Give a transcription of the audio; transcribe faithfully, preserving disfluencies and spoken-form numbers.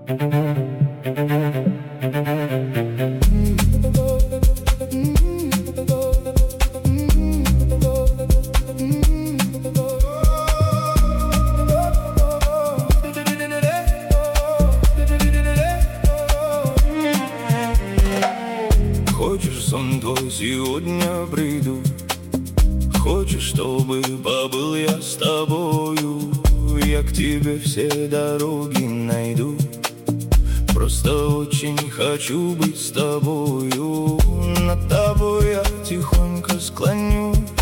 Хочешь, сон твой сегодня приду? Хочешь, чтобы побыл я с тобою? Я к тебе все дороги найду. Просто очень хочу быть с тобою. Над тобой я тихонько склонюсь.